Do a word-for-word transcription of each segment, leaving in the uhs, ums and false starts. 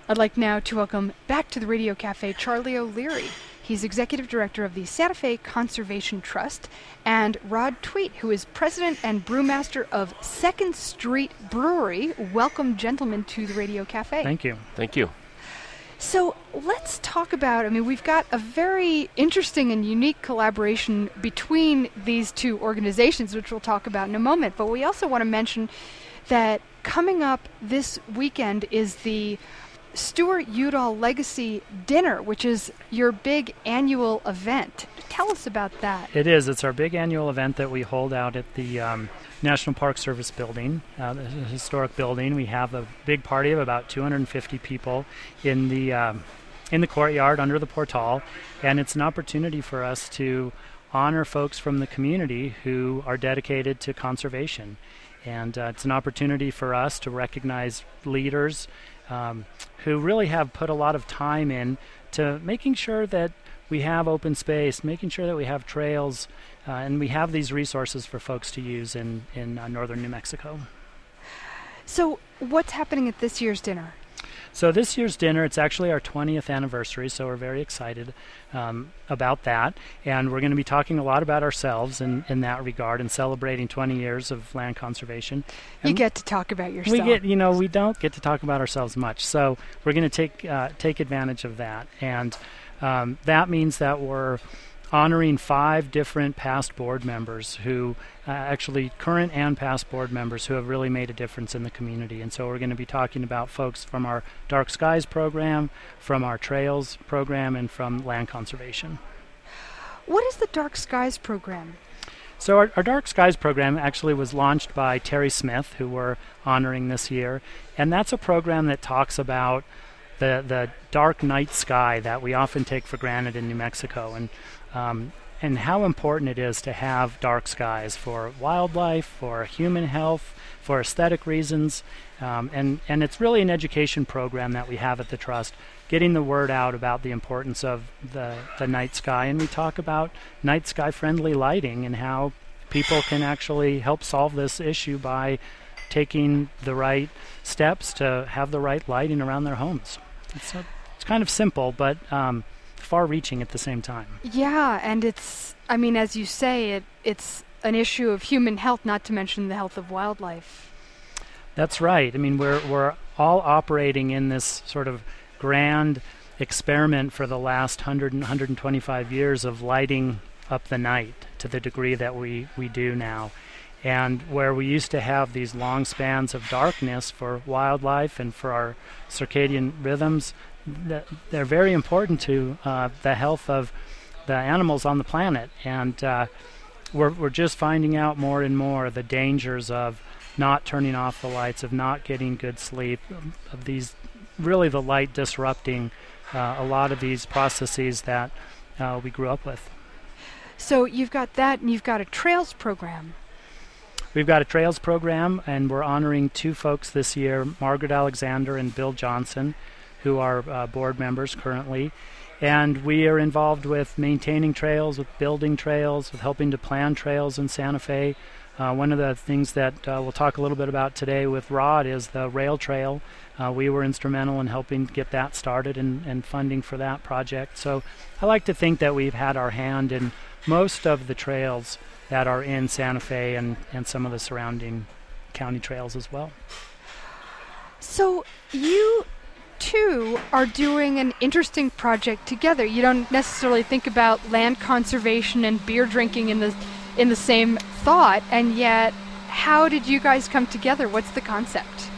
I'd like now to welcome back to the Radio Cafe Charlie O'Leary. He's Executive Director of the Santa Fe Conservation Trust, and Rod Tweet, who is President and Brewmaster of Second Street Brewery. Welcome, gentlemen, to the Radio Cafe. Thank you. Thank you. So let's talk about, I mean, we've got a very interesting and unique collaboration between these two organizations, which we'll talk about in a moment. But we also want to mention that coming up this weekend is the Stuart Udall Legacy Dinner, which is your big annual event. Tell us about that. It is. It's our big annual event that we hold out at the um, National Park Service building, uh, the historic building. We have a big party of about two hundred fifty people in the um, in the courtyard under the portal, and it's an opportunity for us to honor folks from the community who are dedicated to conservation. And uh, it's an opportunity for us to recognize leaders um, who really have put a lot of time in to making sure that we have open space, making sure that we have trails, uh, and we have these resources for folks to use in, in uh, northern New Mexico. So what's happening at this year's dinner? So this year's dinner, it's actually our twentieth anniversary, so we're very excited um, about that. And we're going to be talking a lot about ourselves in, in that regard and celebrating twenty years of land conservation. And you get to talk about yourself. We get, you know, we don't get to talk about ourselves much, so we're going to take uh, take advantage of that. And um, that means that we're honoring five different past board members who, uh, actually current and past board members who have really made a difference in the community. And so we're going to be talking about folks from our Dark Skies program, from our Trails program, and from land conservation. What is the Dark Skies program? So our, our Dark Skies program actually was launched by Terry Smith, who we're honoring this year. And that's a program that talks about the, the dark night sky that we often take for granted in New Mexico. And Um, and how important it is to have dark skies for wildlife, for human health, for aesthetic reasons. Um, and, and it's really an education program that we have at the Trust, getting the word out about the importance of the, the night sky. And we talk about night sky friendly lighting and how people can actually help solve this issue by taking the right steps to have the right lighting around their homes. It's, a, it's kind of simple, but um, far-reaching at the same time. Yeah, and it's, I mean, as you say, it it's an issue of human health, not to mention the health of wildlife. That's right. I mean, we're we're all operating in this sort of grand experiment for the last one hundred and one hundred twenty-five years of lighting up the night to the degree that we, we do now. And where we used to have these long spans of darkness for wildlife and for our circadian rhythms, they're very important to uh, the health of the animals on the planet. And uh, we're, we're just finding out more and more the dangers of not turning off the lights, of not getting good sleep, of these really the light disrupting uh, a lot of these processes that uh, we grew up with. So you've got that, and you've got a Trails program. We've got a Trails program, and we're honoring two folks this year, Margaret Alexander and Bill Johnson, who are uh, board members currently. And we are involved with maintaining trails, with building trails, with helping to plan trails in Santa Fe. Uh, one of the things that uh, we'll talk a little bit about today with Rod is the rail trail. Uh, we were instrumental in helping get that started and, and funding for that project. So I like to think that we've had our hand in most of the trails that are in Santa Fe and, and some of the surrounding county trails as well. So you two are doing an interesting project together. You don't necessarily think about land conservation and beer drinking in the in the same thought, and yet how did you guys come together? What's the concept?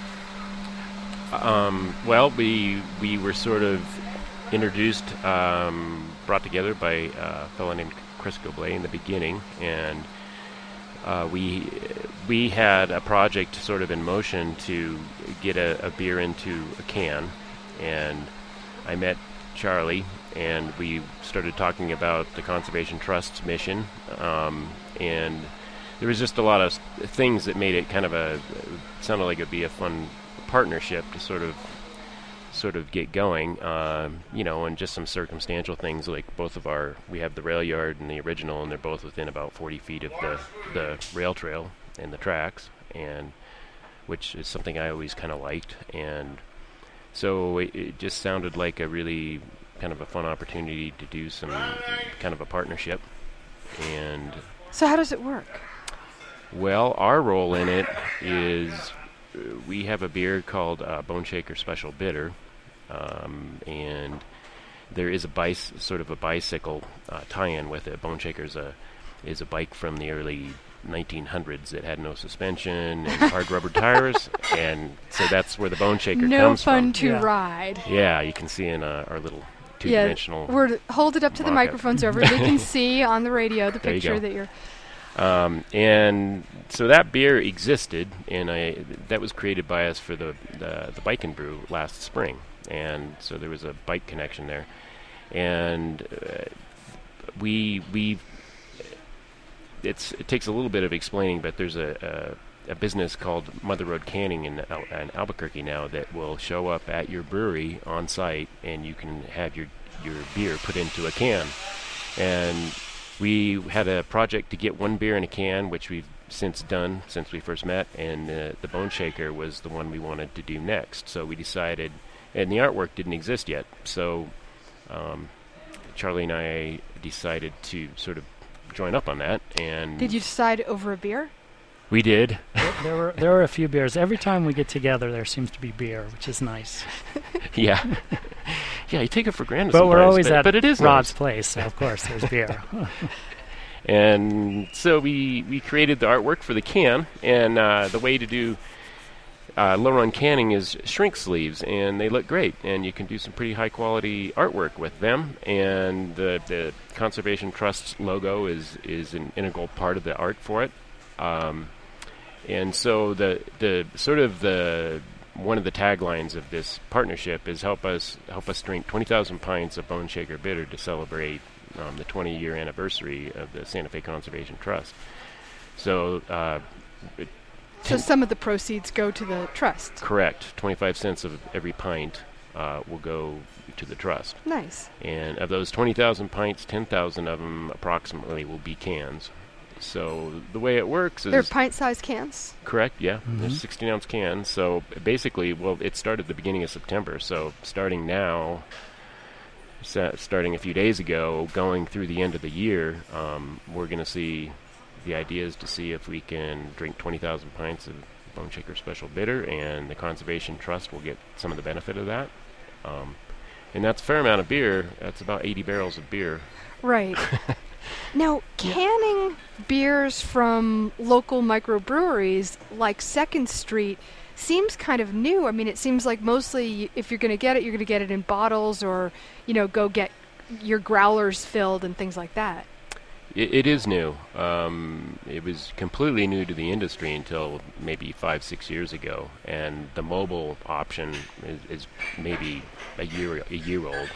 Um, well, we we were sort of introduced, um, brought together by a fellow named Chris Goblay in the beginning, and uh, we we had a project sort of in motion to get a, a beer into a can, and I met Charlie, and we started talking about the Conservation Trust's mission, um, and there was just a lot of things that made it kind of a, sounded like it would be a fun partnership to sort of sort of get going, um, you know, and just some circumstantial things like both of our, we have the rail yard and the original, and they're both within about forty feet of the, the rail trail and the tracks, and which is something I always kind of liked. And so it, it just sounded like a really kind of a fun opportunity to do some kind of a partnership. And so how does it work? Well, our role in it is uh, we have a beer called uh, Bone Shaker Special Bitter, um, and there is a bice, sort of a bicycle uh, tie-in with it. Bone Shaker is a is a bike from the early nineteen hundreds that had no suspension and hard rubber tires, and so that's where the Bone Shaker no comes fun from. to Yeah. ride. Yeah, you can see in uh, our little Yeah, two-dimensional. we're hold it up to the mock-up. microphone so everybody can see on the radio the There you picture go. that you're. Um, and so that beer existed, and I that was created by us for the the, the Bike and Brew last spring, and so there was a bike connection there, and uh, we we it's it takes a little bit of explaining, but there's a a, a business called Mother Road Canning in, Al- in Albuquerque now that will show up at your brewery on site, and you can have your your beer put into a can, and we had a project to get one beer in a can, which we've since done since we first met, and uh, the Bone Shaker was the one we wanted to do next. So we decided, and the artwork didn't exist yet, so um, Charlie and I decided to sort of join up on that. And Did you decide over a beer? we did. there, there were there were a few beers. Every time we get together, there seems to be beer, which is nice. Yeah. Yeah, you take it for granted But we're sometimes, always but, at but it is Rod's nice. place, so of course there's beer. And so we, we created the artwork for the can, and uh, the way to do uh, low-run canning is shrink sleeves, and they look great, and you can do some pretty high-quality artwork with them, and the, the Conservation Trust logo is, is an integral part of the art for it. Um, and so the the sort of the one of the taglines of this partnership is help us help us drink twenty thousand pints of Bone Shaker Bitter to celebrate um, the twenty-year anniversary of the Santa Fe Conservation Trust. So, uh, it, So some of the proceeds go to the trust. correct, twenty-five cents of every pint uh, will go to the trust. Nice. And of those twenty thousand pints, ten thousand of them approximately will be cans. So the way it works is... They're pint-sized cans. Correct, yeah. Mhm. There's sixteen ounce cans. So basically, well, it started the beginning of September. So starting now, sa- starting a few days ago, going through the end of the year, um, we're going to see, the idea is to see if we can drink twenty thousand pints of Bone Shaker Special Bitter, and the Conservation Trust will get some of the benefit of that. Um, and that's a fair amount of beer. That's about eighty barrels of beer. Right. Now, canning beers from local microbreweries like Second Street seems kind of new. I mean, it seems like mostly if you're going to get it, you're going to get it in bottles or, you know, go get your growlers filled and things like that. It, it is new. Um, it was completely new to the industry until maybe five, six years ago, and the mobile option is, is maybe a year a year old.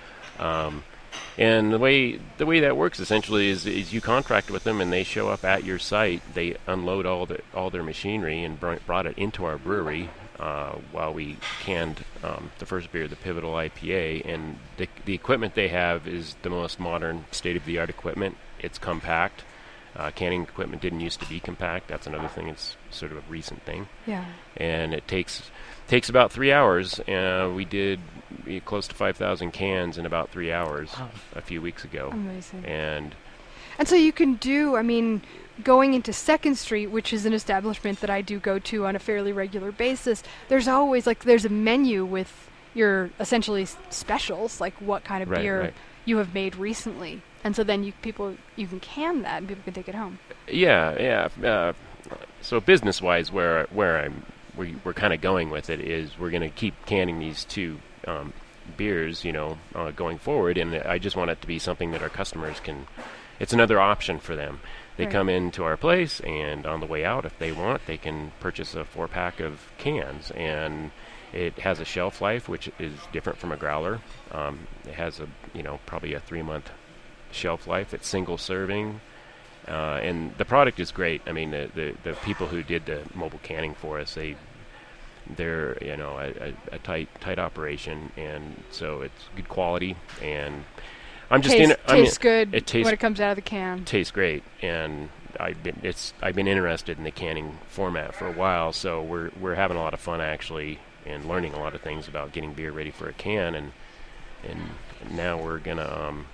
Um, and the way the way that works essentially is, is you contract with them, and they show up at your site. They unload all the all their machinery and br- brought it into our brewery uh, while we canned um, the first beer, the Pivotal I P A. And the the equipment they have is the most modern, state-of-the-art equipment. It's compact. Uh, canning equipment didn't used to be compact. That's another thing. It's sort of a recent thing. Yeah. And it takes takes about three hours. Uh, we did uh, close to five thousand cans in about three hours Wow. a few weeks ago. Amazing. And And so you can do, I mean, going into Second Street, which is an establishment that I do go to on a fairly regular basis, there's always, like, there's a menu with your, essentially, s- specials, like what kind of Right, beer right. you have made recently. And so then you people, you can can that and people can take it home. yeah, yeah. Uh, so business-wise, where where I'm we, we're kind of going with it is we're going to keep canning these two um, beers, you know, uh, going forward. And I just want it to be something that our customers can. It's another option for them. They Right. come into our place, and on the way out, if they want, they can purchase a four-pack of cans, and it has a shelf life, which is different from a growler. Um, it has a, you know, probably a three-month shelf life. It's single serving, uh, and the product is great. I mean, the, the the people who did the mobile canning for us, they they're you know a, a, a tight tight operation, and so it's good quality. And I'm just Taste, in. I mean, tastes good it tastes when it comes out of the can. tastes great, and I've been it's I've been interested in the canning format for a while, so we're we're having a lot of fun actually and learning a lot of things about getting beer ready for a can, and and now we're gonna um,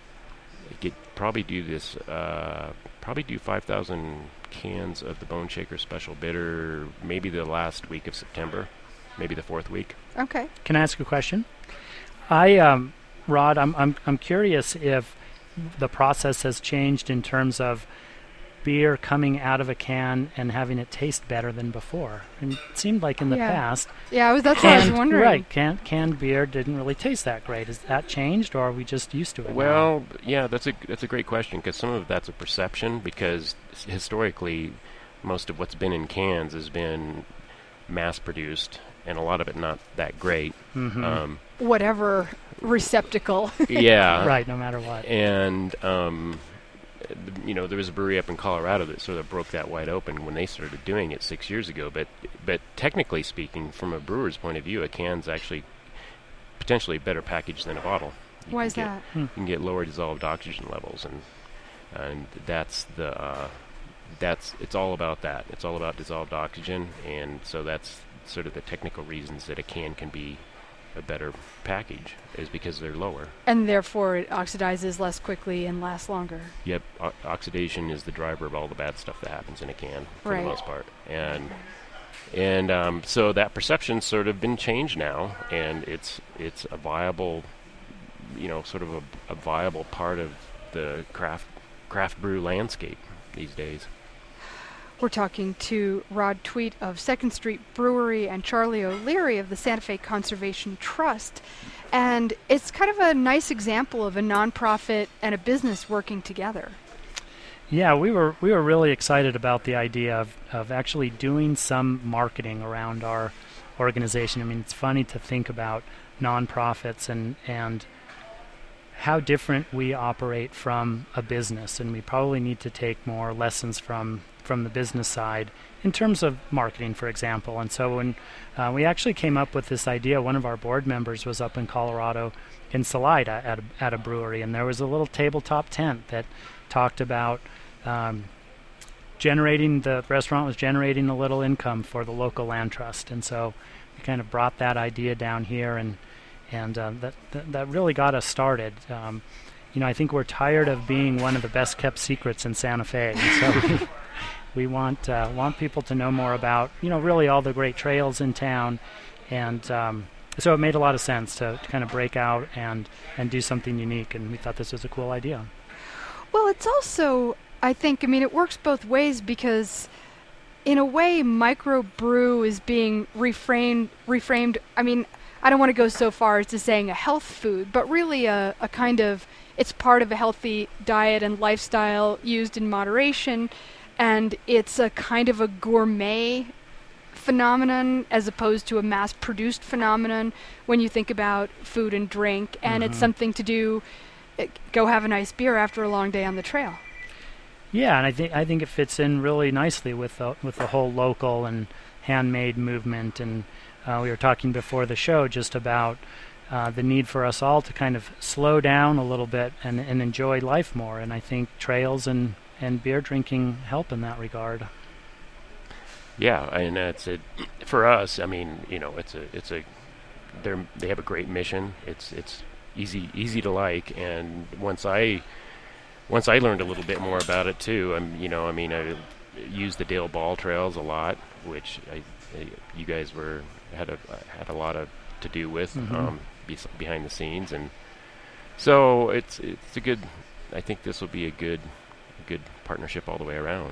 get probably do this uh, probably do five thousand cans of the Bone Shaker Special Bitter maybe the last week of September, maybe the fourth week. Okay. Can I ask a question? I um, Rod, I'm I'm I'm curious if the process has changed in terms of beer coming out of a can and having it taste better than before. And it seemed like in the Yeah. past, Yeah, I was, that's what I was canned- wondering. right, can, canned beer didn't really taste that great. Has that changed, or are we just used to it now? Well, yeah, that's a that's a great question, because some of that's a perception, because s- historically most of what's been in cans has been mass produced, and a lot of it not that great. Mhm. Um, Whatever receptacle. yeah, right, no matter what. And um, th- you know, there was a brewery up in Colorado that sort of broke that wide open when they started doing it six years ago. But but technically speaking, from a brewer's point of view, a can's actually potentially better packaged than a bottle. You Why can is get- that? Hmm. You can get lower dissolved oxygen levels, and and that's the uh, that's it's all about that. It's all about dissolved oxygen, and so that's sort of the technical reasons that a can can be a better package, is because they're lower. And therefore it oxidizes less quickly and lasts longer. Yep, o- oxidation is the driver of all the bad stuff that happens in a can, for Right. the most part. And and um, so that perception's sort of been changed now, and it's it's a viable, you know, sort of a, a viable part of the craft craft brew landscape these days. We're talking to Rod Tweet of Second Street Brewery and Charlie O'Leary of the Santa Fe Conservation Trust. And it's kind of a nice example of a nonprofit and a business working together. Yeah, we were we were really excited about the idea of, of actually doing some marketing around our organization. I mean, it's funny to think about nonprofits and and how different we operate from a business, and we probably need to take more lessons from from the business side in terms of marketing, for example. And so when uh, we actually came up with this idea, one of our board members was up in Colorado in Salida at a, at a brewery, and there was a little tabletop tent that talked about um, generating, the restaurant was generating a little income for the local land trust. And so we kind of brought that idea down here, and and uh, that, that that really got us started. Um, you know, I think we're tired of being one of the best kept secrets in Santa Fe. And so we want uh, want people to know more about, you know, really all the great trails in town, and um, so it made a lot of sense to, to kind of break out and and do something unique. And we thought this was a cool idea. Well, it's also, I think, I mean, it works both ways because, in a way, microbrew is being reframed. Reframed. I mean, I don't want to go so far as to saying a health food, but really a, a kind of, it's part of a healthy diet and lifestyle used in moderation, and it's a kind of a gourmet phenomenon as opposed to a mass-produced phenomenon when you think about food and drink, and Mm-hmm. it's something to do, uh, go have a nice beer after a long day on the trail. Yeah, and I think I think it fits in really nicely with the with the whole local and handmade movement. And uh, we were talking before the show just about uh, the need for us all to kind of slow down a little bit and, and enjoy life more. And I think trails and, and beer drinking help in that regard. Yeah, and that's it for us. I mean, you know, it's a it's a they they have a great mission. It's it's easy easy to like, and once I once I learned a little bit more about it too. I'm you know, I mean, I used the Dale Ball trails a lot, which I, I you guys were had a had a lot of to do with Mhm. um, bes- behind the scenes, and so it's it's a good. I think this will be a good a good partnership all the way around.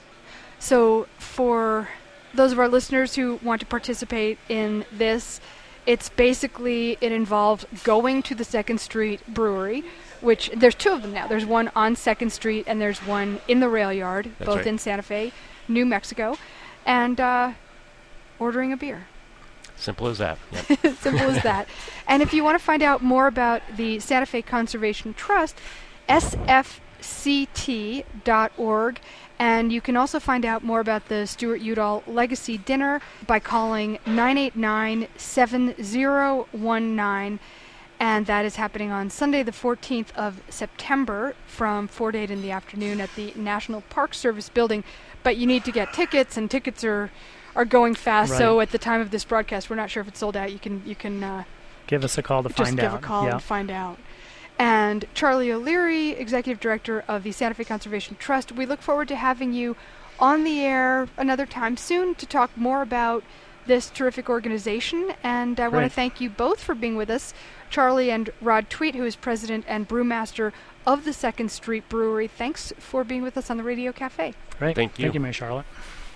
So for those of our listeners who want to participate in this, it's basically, it involves going to the Second Street Brewery, which there's two of them now. There's one on Second Street and there's one in the rail yard, That's both right. in Santa Fe, New Mexico, and uh, ordering a beer. Simple as that. Yep. Simple as that. And if you want to find out more about the Santa Fe Conservation Trust, S F C T dot org. And you can also find out more about the Stuart Udall Legacy Dinner by calling nine eight nine, seven zero one nine. And that is happening on Sunday, the fourteenth of September from four to eight in the afternoon at the National Park Service building. But you need to get tickets, and tickets are, are going fast. Right. So at the time of this broadcast, we're not sure if it's sold out. You can you can uh, give us a call to just find give out. a call yeah. and find out. And Charlie O'Leary, Executive Director of the Santa Fe Conservation Trust, we look forward to having you on the air another time soon to talk more about this terrific organization. And I want to thank you both for being with us, Charlie and Rod Tweet, who is President and Brewmaster of the Second Street Brewery. Thanks for being with us on the Radio Cafe. Great. Thank you. Thank you, Mary Charlotte.